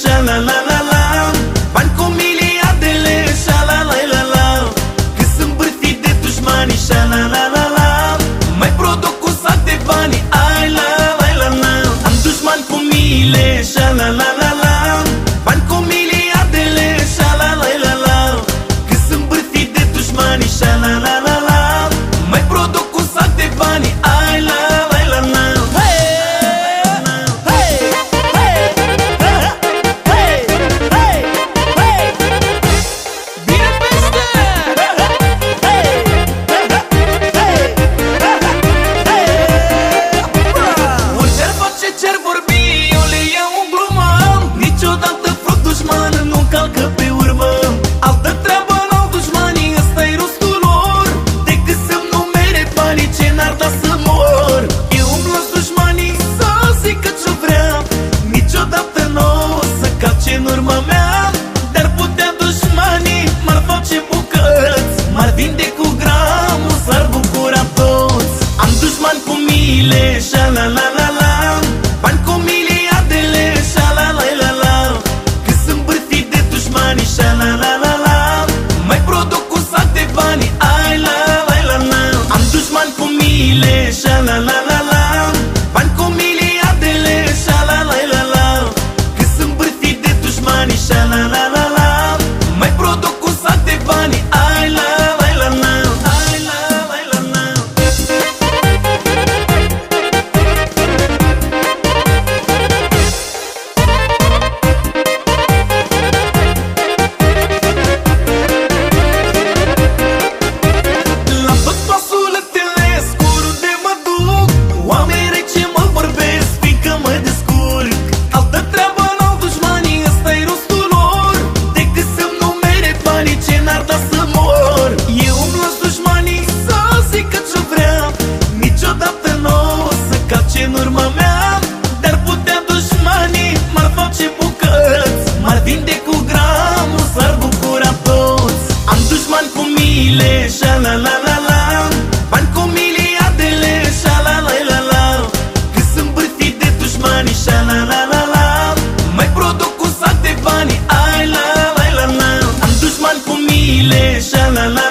sha la la la la. Bani cu miliardele, sha la la la la. Că sunt bârfit de dușmani, sha la la la la. Mai produc cu sac de bani, ai la la la la. Am dușmani cu mile, sha la la la la. Bani cu miliardele, sha la la la la. Că sunt bârfit de dușmani, sha la la la la. Mai produc cu sac de bani, ai la la la la. În urma mea, dar putea dușmanii m-ar face bucăți, m-ar vinde cu gramul, s-ar bucura toți. Am dușmani cu mile, sha la la la la. Bani cu miliardele, sha la la la la. Că sunt bârfit de dușmanii, sha la la la la. Mai produc cu sac de bani, ai la la la la. Am dușmani cu mile, sha la la la la. Bani cu miliardele, sha la la la la. Că sunt bârfit de dușmanii, sha la la la la. Mai produc cu sac de bani, ai la la la la. Ai la la la la. La tot pasul întâlnesc, oriunde mă duc. Oameni rece mă vorbesc, fiindcă mă descurc. Altă treabă n-au dușmanii, ăsta-i rostul lor. Decât să-mi numere banii ce n-ar da să mor. Eu îmi las dușmanii să zică ce-o vrea. Niciodată n-o să calce în urma mea. Dar putea dușmanii m-ar face bucăți, m-ar vinde cu gramul, s-ar bucura toți. Am dușmani cu mile, sha la la la la. Bani cu miliardele, sha la la la la. Că sunt bârfit de dușmanii, sha la la la la. Mai produc cu sac de bani, ai la la la la. Am dușmani cu mile, sha la la